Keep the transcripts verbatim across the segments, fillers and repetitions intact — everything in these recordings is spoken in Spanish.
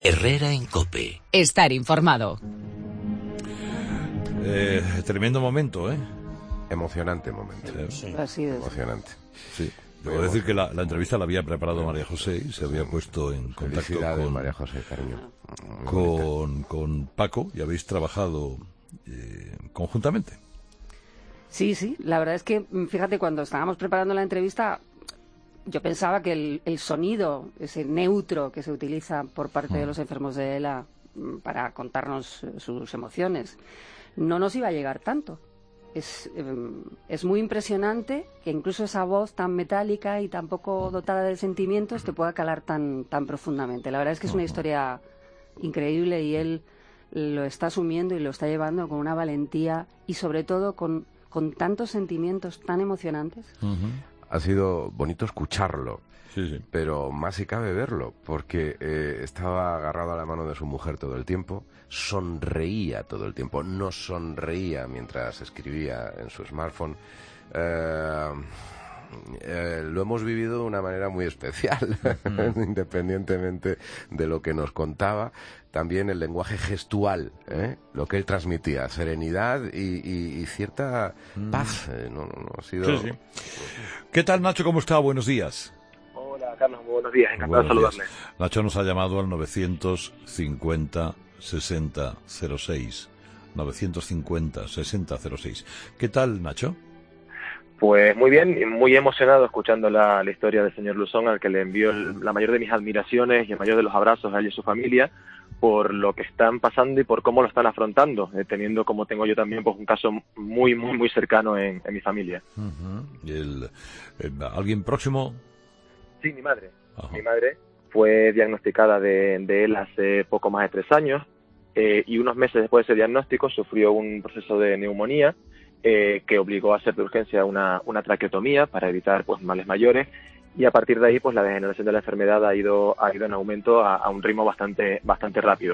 Herrera en COPE. Estar informado. Eh, tremendo momento, ¿eh? Emocionante momento. Sí. Así es. Emocionante. Sí. Debo decir que la, la entrevista la había preparado María José y se había puesto en contacto con María José, cariño. Con, con Paco y habéis trabajado eh, conjuntamente. Sí, sí. La verdad es que, fíjate, cuando estábamos preparando la entrevista, yo pensaba que el, el sonido, ese neutro que se utiliza por parte de los enfermos de ELA para contarnos sus emociones, no nos iba a llegar tanto. Es, es muy impresionante que incluso esa voz tan metálica y tan poco dotada de sentimientos te pueda calar tan, tan profundamente. La verdad es que es una historia increíble y él lo está asumiendo y lo está llevando con una valentía y sobre todo con, con tantos sentimientos tan emocionantes. Uh-huh. Ha sido bonito escucharlo. Sí, sí. Pero más si cabe verlo, porque eh, estaba agarrado a la mano de su mujer todo el tiempo, sonreía todo el tiempo, no sonreía mientras escribía en su smartphone. Eh, eh, lo hemos vivido de una manera muy especial, mm. independientemente de lo que nos contaba. También el lenguaje gestual, ¿eh? Lo que él transmitía, serenidad y, y, y cierta mm. paz. Eh, no, no, no ha sido... Sí, sí. ¿Qué tal, Nacho? ¿Cómo está? Buenos días. Hola, Carlos, muy buenos días, encantado buenos de saludarle. Días. Nacho nos ha llamado al novecientos cincuenta sesenta cero seis. novecientos cincuenta sesenta cero seis. ¿Qué tal, Nacho? Pues muy bien, y muy emocionado escuchando la, la historia del señor Luzón, al que le envío el, la mayor de mis admiraciones y el mayor de los abrazos a él y a su familia, por lo que están pasando y por cómo lo están afrontando, eh, teniendo, como tengo yo también, pues un caso muy, muy, muy cercano en, en mi familia. Uh-huh. ¿Y el, el, alguien próximo? Sí, mi madre. Ajá. Mi madre fue diagnosticada de, de él hace poco más de tres años eh, y unos meses después de ese diagnóstico sufrió un proceso de neumonía eh, que obligó a hacer de urgencia una, una traqueotomía para evitar pues males mayores, y a partir de ahí pues la degeneración de la enfermedad ha ido, ha ido en aumento a, a un ritmo bastante, bastante rápido.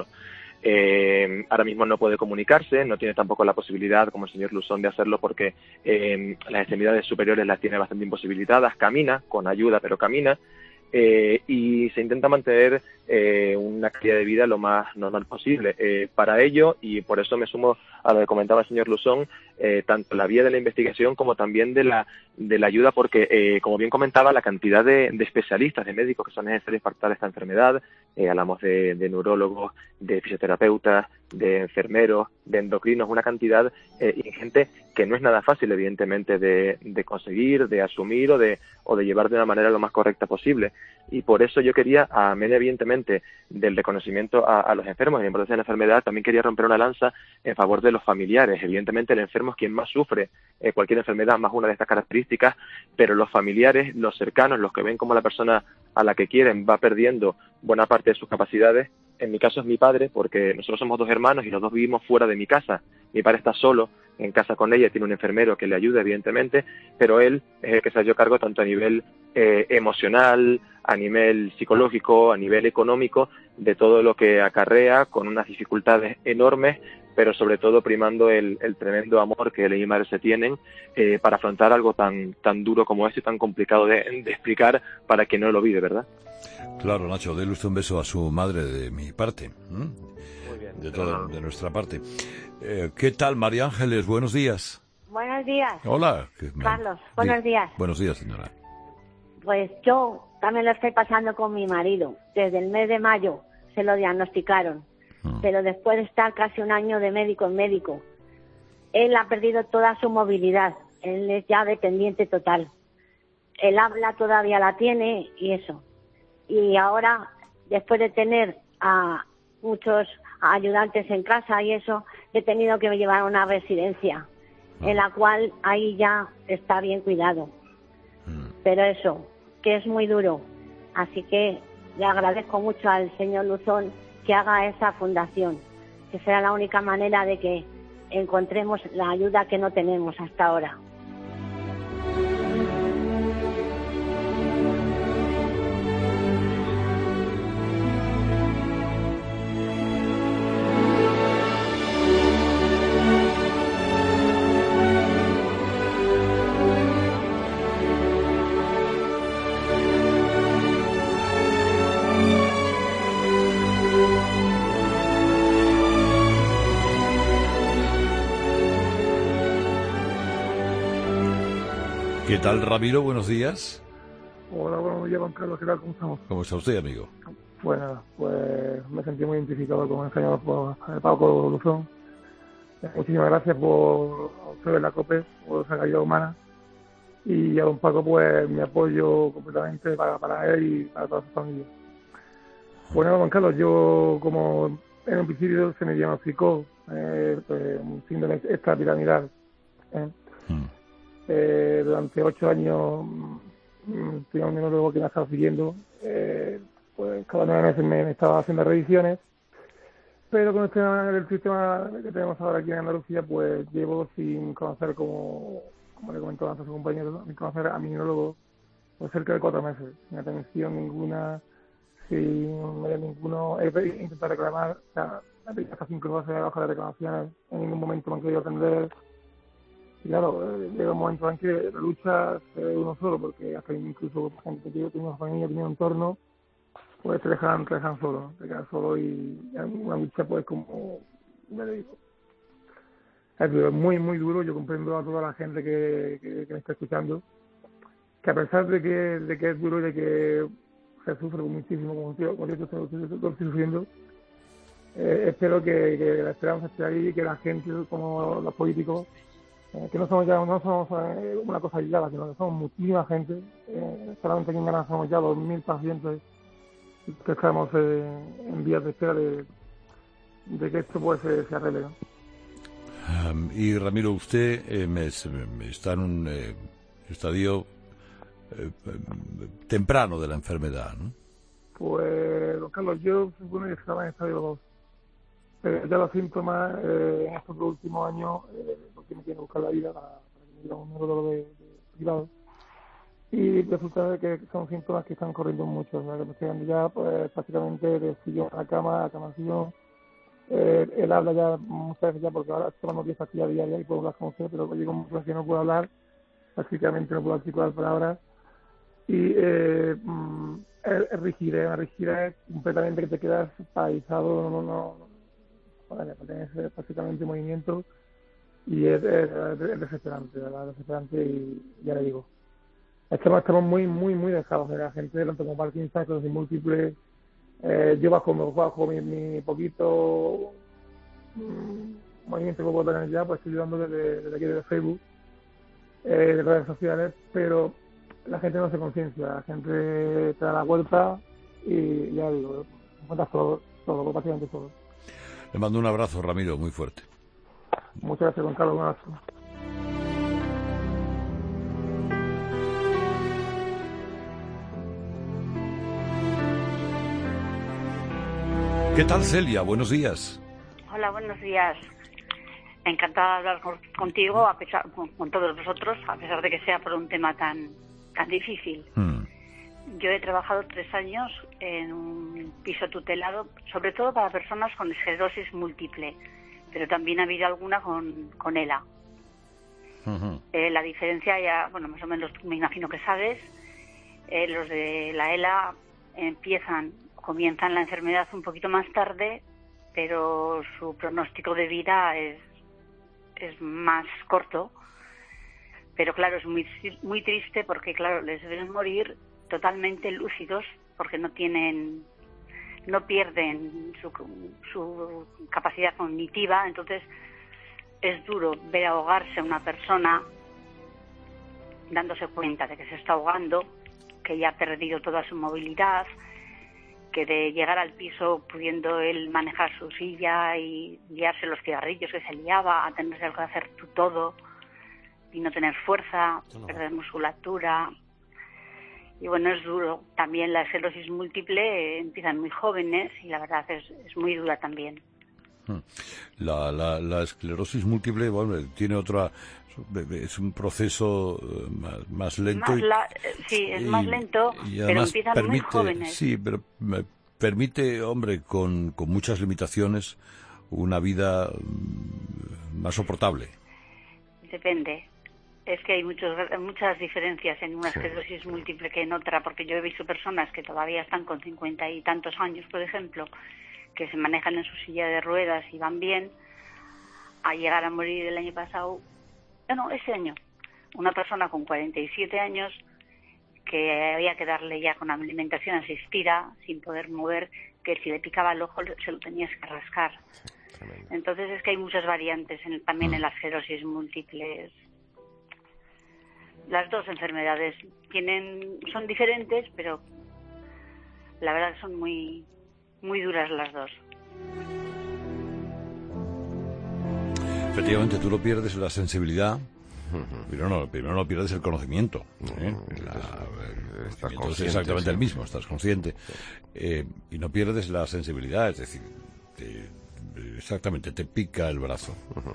Eh, ahora mismo no puede comunicarse, no tiene tampoco la posibilidad, como el señor Luzón, de hacerlo porque eh, las extremidades superiores las tiene bastante imposibilitadas, camina, con ayuda, pero camina, eh, y se intenta mantener eh, una calidad de vida lo más normal posible. Eh, para ello, y por eso me sumo a lo que comentaba el señor Luzón, eh, tanto la vía de la investigación como también de la, de la ayuda, porque, eh, como bien comentaba, la cantidad de, de especialistas, de médicos que son necesarios para tratar esta enfermedad, eh, hablamos de, de neurólogos, de fisioterapeutas, de enfermeros, de endocrinos, una cantidad eh, ingente que no es nada fácil, evidentemente, de, de conseguir, de asumir o de, o de llevar de una manera lo más correcta posible. Y por eso yo quería, a medio evidentemente del reconocimiento a, a los enfermos y la importancia de la enfermedad, también quería romper una lanza en favor de los familiares. Evidentemente el enfermo es quien más sufre eh, cualquier enfermedad, más una de estas características, pero los familiares, los cercanos, los que ven cómo la persona a la que quieren va perdiendo buena parte de sus capacidades. En mi caso es mi padre, porque nosotros somos dos hermanos y los dos vivimos fuera de mi casa. Mi padre está solo en casa con ella, tiene un enfermero que le ayuda, evidentemente, pero él es el que se ha hecho cargo tanto a nivel eh, emocional, a nivel psicológico, a nivel económico, de todo lo que acarrea, con unas dificultades enormes, pero sobre todo primando el, el tremendo amor que él y mi madre se tienen eh, para afrontar algo tan, tan duro como esto y tan complicado de, de explicar para quien no lo vive, ¿verdad? Claro, Nacho, déle usted un beso a su madre de mi parte, ¿eh? Muy bien. De toda, de nuestra parte. Eh, ¿Qué tal, María Ángeles? Buenos días. Buenos días. Hola. Carlos, buenos días. Buenos días, señora. Pues yo también lo estoy pasando con mi marido. Desde el mes de mayo se lo diagnosticaron, mm. pero después de estar casi un año de médico en médico, él ha perdido toda su movilidad. Él es ya dependiente total. El habla todavía la tiene y eso. Y ahora, después de tener a muchos ayudantes en casa y eso, he tenido que llevar a una residencia, ah. en la cual ahí ya está bien cuidado. Mm. Pero eso, que es muy duro. Así que le agradezco mucho al señor Luzón que haga esa fundación, que será la única manera de que encontremos la ayuda que no tenemos hasta ahora. ¿Qué tal, Ramiro? Buenos días. Hola, buenos días, Juan Carlos. ¿Qué tal? ¿Cómo estamos? ¿Cómo está usted, amigo? Pues nada, pues me sentí muy identificado con el señor Paco Luzón. Muchísimas gracias por ustedes la COPE, por esa calidad humana. Y a don Paco, pues mi apoyo completamente para, para él y para toda su familia. Bueno, Juan Carlos, yo como en un principio se me diagnosticó eh, pues, un síndrome extrapiramidal. ¿eh? Mm. Eh, durante ocho años mmm, tenía un neurólogo que me ha estado siguiendo. Eh, pues cada nueve meses me, me estaba haciendo revisiones. Pero con este, el sistema que tenemos ahora aquí en Andalucía, pues llevo sin conocer, como, como le comentó antes a su compañero, sin conocer a mi neurólogo por cerca de cuatro meses, sin atención ninguna, sin medio ninguno. He intentado reclamar, o sea, hasta cinco veces bajo de reclamaciones, en ningún momento me han querido atender. Y claro, llega un momento en que la lucha se ve uno solo, porque hasta incluso gente que yo tengo una familia, tenía un entorno, pues te dejan, te dejan solo, te quedas solo y es una lucha, pues como me digo, es duro, muy, muy duro. Yo comprendo a toda la gente que, que, que me está escuchando, que a pesar de que, de que es duro y de que se sufre muchísimo, como yo, como yo estoy, estoy, estoy sufriendo, eh, espero que, que la esperanza esté ahí, que la gente, como los políticos, eh, que no somos ya no somos eh, una cosa aislada, sino que somos muchísima gente, eh, solamente aquí en Granada somos ya dos mil pacientes que estamos eh, en vías de espera de, de que esto pues se, se arregle, ¿no? Um, y Ramiro, usted eh, me, me está en un eh, estadio eh, temprano de la enfermedad, ¿no? Pues, don Carlos, yo supone que estaba en estadio dos, pero ya los síntomas eh, en estos dos últimos años, eh, porque me tiene que buscar la vida para, para que me diga un neurólogo de, de privado. Y resulta de que son síntomas que están corriendo mucho, o sea, que me estoy dando ya pues prácticamente de sillón a cama, a cama a sillón. Eh, él habla ya muchas veces ya, porque ahora tomamos diez pastillas diarias y puedo hablar con usted, pero llega un momento en que no puedo hablar, prácticamente no puedo articular palabras. Y eh, es, es rigidez, una rigidez completamente que te quedas paralizado, no, no, no, no tienes prácticamente movimiento y es, es, es desesperante, ¿verdad? Desesperante y ya le digo. Estamos, estamos muy, muy, muy dejados de la gente, tanto como Parkinson, esclerosis múltiple. Eh, yo bajo, bajo mi, mi poquito mmm, movimiento que puedo tener ya, pues estoy ayudando desde, desde aquí desde Facebook, eh, de redes sociales, pero la gente no se conciencia, la gente te da la vuelta y ya digo, encuentras todo, todo, prácticamente todo. Le mando un abrazo, Ramiro, muy fuerte. Muchas gracias, don Carlos, un abrazo. ¿Qué tal, Celia? Buenos días. Hola, buenos días. Encantada de hablar con, contigo, a pesar, con, con todos vosotros, a pesar de que sea por un tema tan tan difícil. Hmm. Yo he trabajado tres años en un piso tutelado, sobre todo para personas con esclerosis múltiple, pero también ha habido alguna con, con ELA. Uh-huh. Eh, la diferencia ya, bueno, más o menos me imagino que sabes, eh, los de la ELA empiezan... comienzan la enfermedad un poquito más tarde, pero su pronóstico de vida es, es más corto. Pero claro, es muy, muy triste porque, claro, les deben morir totalmente lúcidos porque no tienen, no pierden su, su capacidad cognitiva. Entonces es duro ver ahogarse a una persona dándose cuenta de que se está ahogando, que ya ha perdido toda su movilidad, que de llegar al piso pudiendo él manejar su silla y liarse los cigarrillos que se liaba, a tener que hacer tú todo y no tener fuerza, no. Perder musculatura. Y bueno, es duro. También la esclerosis múltiple eh, empiezan muy jóvenes y la verdad es, es muy dura también. La, la, la esclerosis múltiple, bueno, tiene otra... es un proceso más, más lento. Más y, la, sí, es y, más lento, pero empiezan permite, muy jóvenes. Sí, pero permite, hombre, con, con muchas limitaciones, una vida más soportable. Depende. Es que hay muchos, muchas diferencias en una esclerosis sí. múltiple que en otra, porque yo he visto personas que todavía están con cincuenta y tantos años, por ejemplo, que se manejan en su silla de ruedas y van bien, a llegar a morir el año pasado, no, no, ese año, una persona con cuarenta y siete años que había que darle ya con alimentación asistida, sin poder mover, que si le picaba el ojo se lo tenías que rascar. Sí, entonces es que hay muchas variantes en, también en la esclerosis múltiple. Las dos enfermedades tienen son diferentes, pero la verdad son muy muy duras las dos. Efectivamente, tú no pierdes la sensibilidad, pero no, primero no pierdes el conocimiento. ¿eh? La, el estás conocimiento es exactamente sí. el mismo, estás consciente. Eh, y no pierdes la sensibilidad, es decir, te, exactamente, te pica el brazo.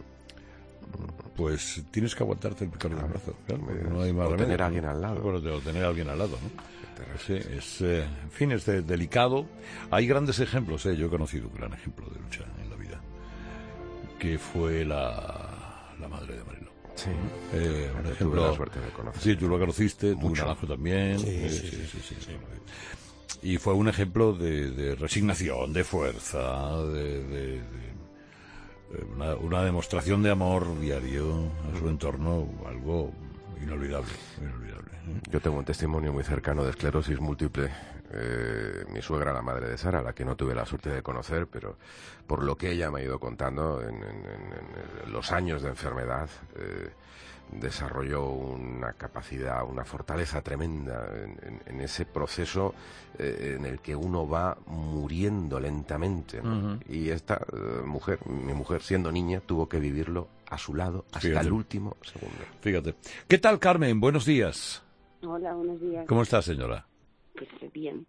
Pues tienes que aguantarte el picor del brazo. Claro, no hay más o remedio. tener a alguien al lado. Bueno, o tener a alguien al lado, ¿no? Sí, es, eh, en fin, es de, delicado. Hay grandes ejemplos, ¿eh? Yo he conocido un gran ejemplo de lucha en la vida, que fue la, la madre de Marilo. Sí. Eh, un Tuve ejemplo. la suerte de conocer. Sí, tú lo conociste, tú Mucho. Naranjo también. Sí, Eh, sí, sí, sí, sí, sí, sí. sí. Y fue un ejemplo de, de resignación, de fuerza, de, de, de una, una demostración de amor diario a su entorno, algo inolvidable, inolvidable. ¿eh? Yo tengo un testimonio muy cercano de esclerosis múltiple. Eh, mi suegra, la madre de Sara, la que no tuve la suerte de conocer, pero por lo que ella me ha ido contando en, en, en, en los años de enfermedad, eh, desarrolló una capacidad, una fortaleza tremenda en, en, en ese proceso eh, en el que uno va muriendo lentamente, ¿no? Uh-huh. Y esta uh, mujer, mi mujer, siendo niña, tuvo que vivirlo a su lado hasta Fíjate. el último segundo. Fíjate. ¿Qué tal, Carmen? Buenos días. Hola, buenos días. ¿Cómo está, señora? Pues bien.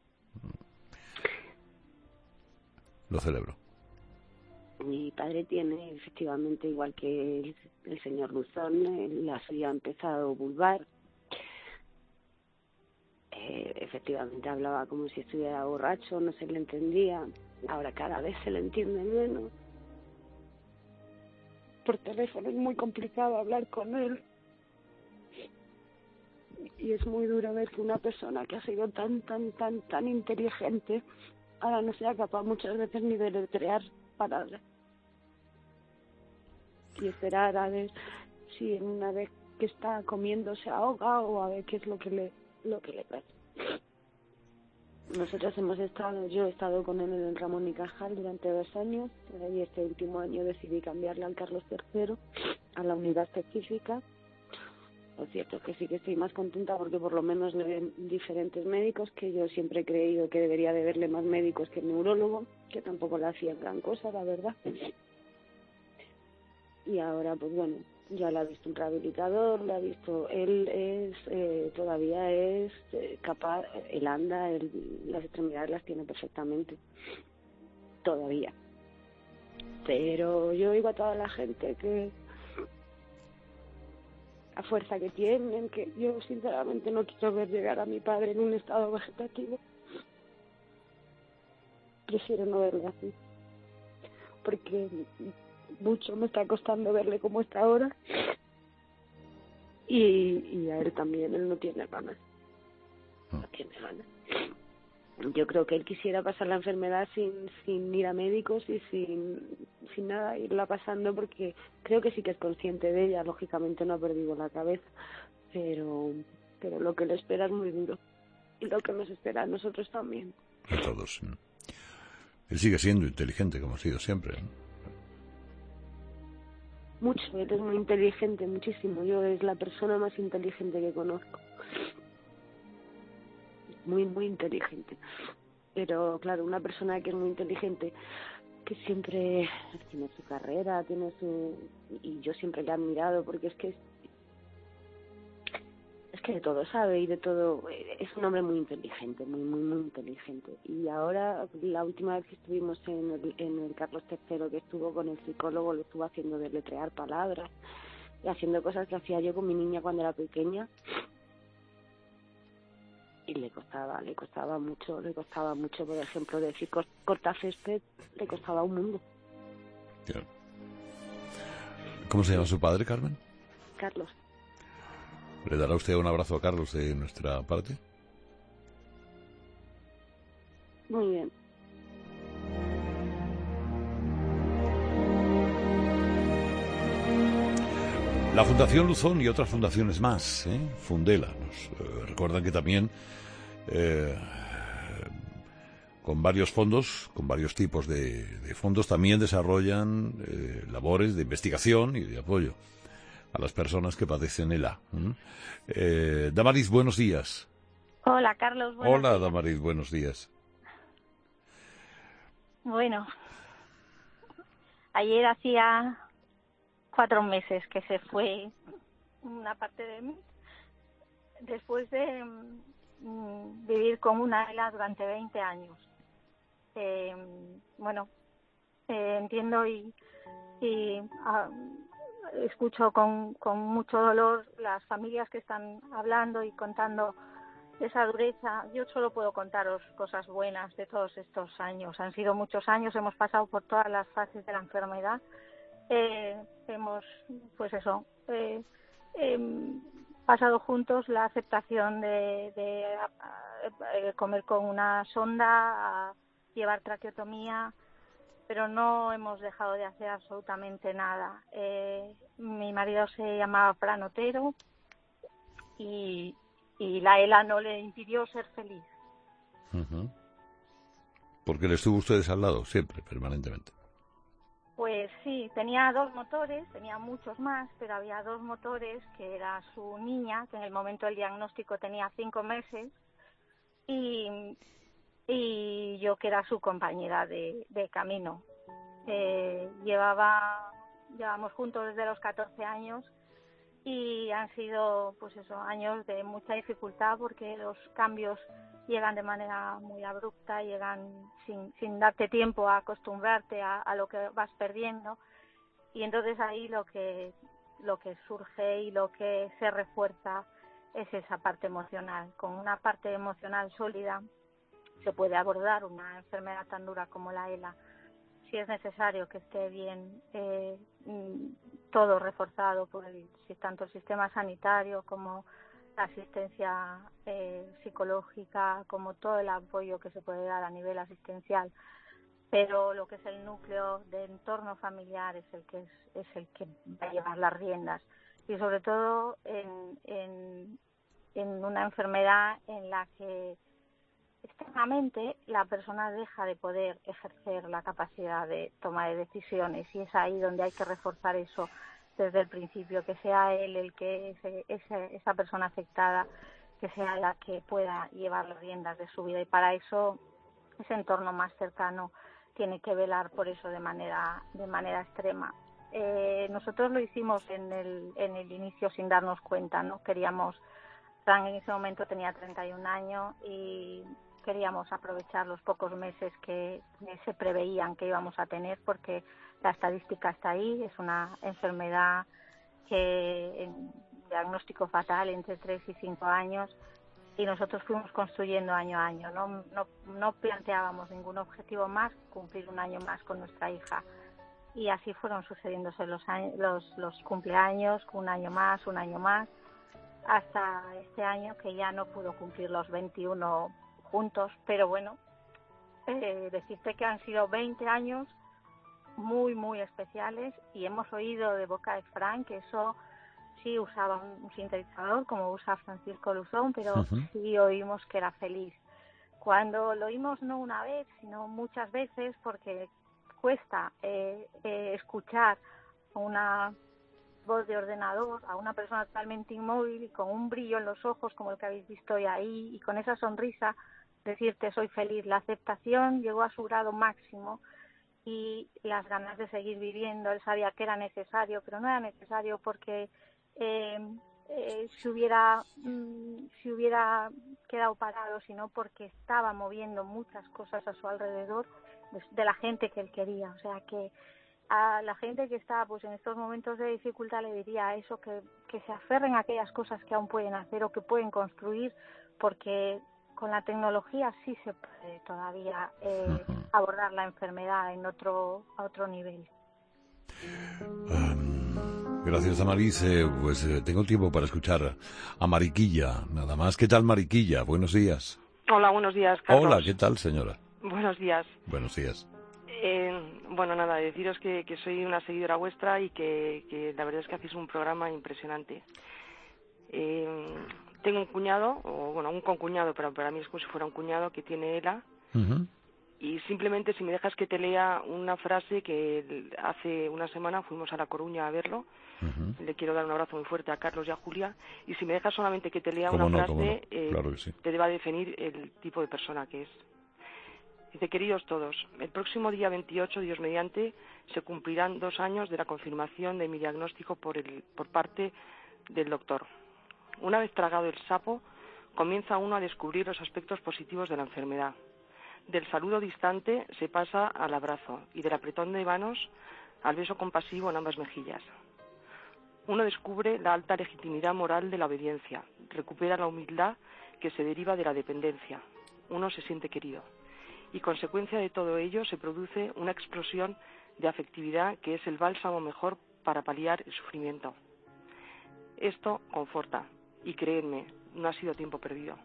Lo celebro. Mi padre tiene, efectivamente, igual que el, el señor Luzón, la suya ha empezado vulvar. Eh, efectivamente hablaba como si estuviera borracho, no se le entendía. Ahora cada vez se le entiende menos. Por teléfono es muy complicado hablar con él. Y es muy duro ver que una persona que ha sido tan, tan, tan, tan inteligente ahora no sea capaz muchas veces ni de deletrear palabras. Y esperar a ver si en una vez que está comiendo se ahoga o a ver qué es lo que le lo que le pasa. Nosotros hemos estado, yo he estado con él en el Ramón y Cajal durante dos años y este último año decidí cambiarle al Carlos tercero a la unidad específica. Lo cierto es que sí que estoy más contenta porque por lo menos le ven diferentes médicos, que yo siempre he creído que debería de verle más médicos que el neurólogo, que tampoco le hacían gran cosa, la verdad. Y ahora, pues bueno, ya le ha visto un rehabilitador, le ha visto, él es, eh, todavía es eh, capaz, él anda, él, las extremidades las tiene perfectamente, todavía. Pero yo oigo a toda la gente que, a fuerza que tienen, que yo sinceramente no quiero ver llegar a mi padre en un estado vegetativo. Prefiero no verle así, porque mucho me está costando verle como está ahora y, y a él también, él no tiene ganas, no tiene ganas. Yo creo que él quisiera pasar la enfermedad sin sin ir a médicos y sin sin nada, irla pasando, porque creo que sí que es consciente de ella, lógicamente no ha perdido la cabeza, pero pero lo que le espera es muy duro y lo que nos espera a nosotros también. A todos. Él sigue siendo inteligente como ha sido siempre, ¿no? Mucho, él es muy inteligente, muchísimo. Yo es la persona más inteligente que conozco. Muy, muy inteligente. Pero, claro, una persona que es muy inteligente, que siempre tiene su carrera, tiene su... Y yo siempre le he admirado, porque es que es, es que de todo sabe y de todo... Es un hombre muy inteligente, muy, muy, muy inteligente. Y ahora, la última vez que estuvimos en el, en el Carlos tercero, que estuvo con el psicólogo, lo estuvo haciendo deletrear palabras y haciendo cosas que hacía yo con mi niña cuando era pequeña. Y le costaba, le costaba mucho, le costaba mucho, por ejemplo, decir corta césped, le costaba un mundo. ¿Cómo se llama su padre, Carmen? Carlos. ¿Le dará usted un abrazo a Carlos de nuestra parte? Muy bien. La Fundación Luzón y otras fundaciones más, ¿eh? Fundela, nos eh, recuerdan que también eh, con varios fondos, con varios tipos de, de fondos, también desarrollan eh, labores de investigación y de apoyo a las personas que padecen ELA. ¿eh? Eh, Damaris, buenos días. Hola, Carlos. Buenos Hola, días. Damaris, buenos días. Bueno, ayer hacía cuatro meses que se fue una parte de mí, después de mm, vivir con una ELA durante veinte años. Eh, bueno, eh, entiendo y, y ah, escucho con, con mucho dolor las familias que están hablando y contando esa dureza. Yo solo puedo contaros cosas buenas de todos estos años. Han sido muchos años, hemos pasado por todas las fases de la enfermedad. Eh, hemos, pues eso, eh, eh, pasado juntos la aceptación de, de eh, comer con una sonda, a llevar traqueotomía, pero no hemos dejado de hacer absolutamente nada. Eh, mi marido se llamaba Fran Otero y, y la ELA no le impidió ser feliz. Uh-huh. Porque le estuvo ustedes al lado, siempre, permanentemente. Pues sí, tenía dos motores, tenía muchos más, pero había dos motores, que era su niña, que en el momento del diagnóstico tenía cinco meses, y, y yo, que era su compañera de, de camino. Eh, llevaba, llevamos juntos desde los catorce años y han sido, pues eso, años de mucha dificultad, porque los cambios llegan de manera muy abrupta, llegan sin, sin darte tiempo a acostumbrarte a, a lo que vas perdiendo, y entonces ahí lo que lo que surge y lo que se refuerza es esa parte emocional. Con una parte emocional sólida se puede abordar una enfermedad tan dura como la ELA. Si es necesario que esté bien eh, todo reforzado por el, tanto el sistema sanitario como la asistencia eh, psicológica, como todo el apoyo que se puede dar a nivel asistencial, pero lo que es el núcleo de entorno familiar es el que es, es el que va a llevar las riendas, y sobre todo en, en, en una enfermedad en la que externamente la persona deja de poder ejercer la capacidad de toma de decisiones, y es ahí donde hay que reforzar eso desde el principio, que sea él el que ese, ese, esa persona afectada, que sea la que pueda llevar las riendas de su vida, y para eso ese entorno más cercano tiene que velar por eso de manera de manera extrema. Eh, nosotros lo hicimos en el en el inicio sin darnos cuenta, ¿no? Queríamos, Fran en ese momento tenía treinta y un años y queríamos aprovechar los pocos meses que se preveían que íbamos a tener, porque la estadística está ahí, es una enfermedad que en diagnóstico fatal entre tres y cinco años, y nosotros fuimos construyendo año a año, no, no, no planteábamos ningún objetivo más, cumplir un año más con nuestra hija, y así fueron sucediéndose los, años, los, los cumpleaños, un año más, un año más, hasta este año que ya no pudo cumplir los veintiuno juntos, pero bueno, eh, decirte que han sido veinte años muy, muy especiales, y hemos oído de boca de Fran que eso sí usaba un sintetizador como usa Francisco Luzón, pero uh-huh. sí oímos que era feliz. Cuando lo oímos no una vez, sino muchas veces, porque cuesta eh, eh, escuchar una voz de ordenador a una persona totalmente inmóvil y con un brillo en los ojos como el que habéis visto hoy ahí, y con esa sonrisa decirte soy feliz. La aceptación llegó a su grado máximo y las ganas de seguir viviendo. Él sabía que era necesario, pero no era necesario porque eh, eh, si hubiera mm, si hubiera quedado parado, sino porque estaba moviendo muchas cosas a su alrededor de, de la gente que él quería. O sea que a la gente que está pues en estos momentos de dificultad le diría eso, que, que se aferren a aquellas cosas que aún pueden hacer o que pueden construir, porque con la tecnología sí se puede todavía eh, uh-huh. abordar la enfermedad en otro a otro nivel. Um, gracias, Damaris. Eh, pues eh, tengo tiempo para escuchar a Mariquilla, nada más. ¿Qué tal, Mariquilla? Buenos días. Hola, buenos días, Carlos. Hola, ¿qué tal, señora? Buenos días. Buenos días. Eh, bueno, nada, deciros que, que soy una seguidora vuestra y que, que la verdad es que hacéis un programa impresionante. Eh, tengo un cuñado, o bueno, un concuñado, pero para mí es como si fuera un cuñado que tiene ELA. Uh-huh. Y simplemente si me dejas que te lea una frase que hace una semana fuimos a La Coruña a verlo. Uh-huh. Le quiero dar un abrazo muy fuerte a Carlos y a Julia. Y si me dejas solamente que te lea una no, frase, no. eh, claro que sí. te va a definir el tipo de persona que es. Dice: queridos todos, el próximo día veintiocho, Dios mediante, se cumplirán dos años de la confirmación de mi diagnóstico por, el, por parte del doctor. Una vez tragado el sapo, comienza uno a descubrir los aspectos positivos de la enfermedad. Del saludo distante se pasa al abrazo y del apretón de manos al beso compasivo en ambas mejillas. Uno descubre la alta legitimidad moral de la obediencia, recupera la humildad que se deriva de la dependencia. Uno se siente querido. Y consecuencia de todo ello se produce una explosión de afectividad que es el bálsamo mejor para paliar el sufrimiento. Esto conforta, y créanme, no ha sido tiempo perdido.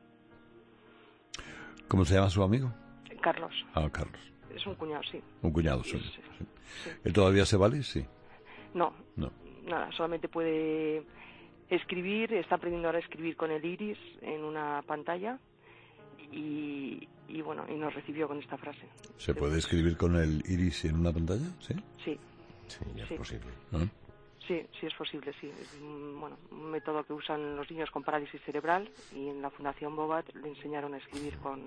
¿Cómo se llama su amigo? Carlos. Ah, Carlos. Es un cuñado, sí. Un cuñado, sí. sí. sí. sí. ¿Él todavía se vale? Sí. No. No. Nada, solamente puede escribir, está aprendiendo ahora a escribir con el iris en una pantalla. Y, y bueno, y nos recibió con esta frase. ¿Se puede escribir con el iris en una pantalla? Sí. Sí. Sí, ya sí. es posible. ¿Ah? Sí, sí es posible, sí. Es un, bueno, un método que usan los niños con parálisis cerebral y en la Fundación Bobat le enseñaron a escribir con,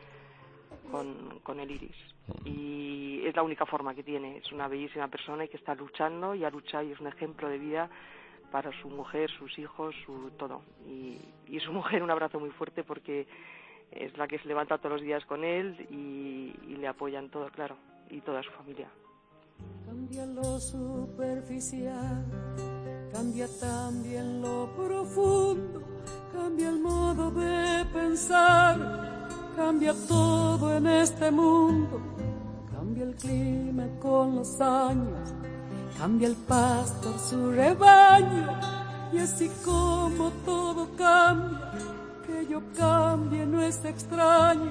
con, con el iris. Uh-huh. Y es la única forma que tiene. Es una bellísima persona y que está luchando y ha luchado y es un ejemplo de vida para su mujer, sus hijos, su todo. Y, y su mujer, un abrazo muy fuerte porque es la que se levanta todos los días con él y, y le apoyan todo, claro, y toda su familia. Cambia lo superficial, cambia también lo profundo, cambia el modo de pensar, cambia todo en este mundo, cambia el clima con los años, cambia el pastor su rebaño, y así como todo cambia, que yo cambie no es extraño.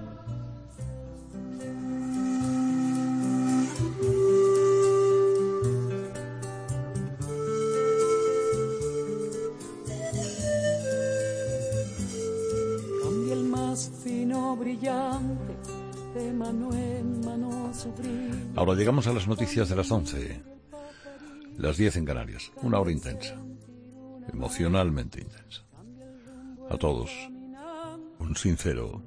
Cambia el más fino brillante, de mano en mano su brillo. Ahora llegamos a las noticias de las once, las diez en Canarias. Una hora intensa, emocionalmente intensa. A todos, un sincero,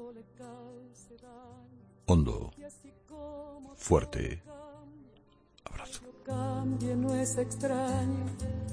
hondo, fuerte abrazo. Cambie no es extraño.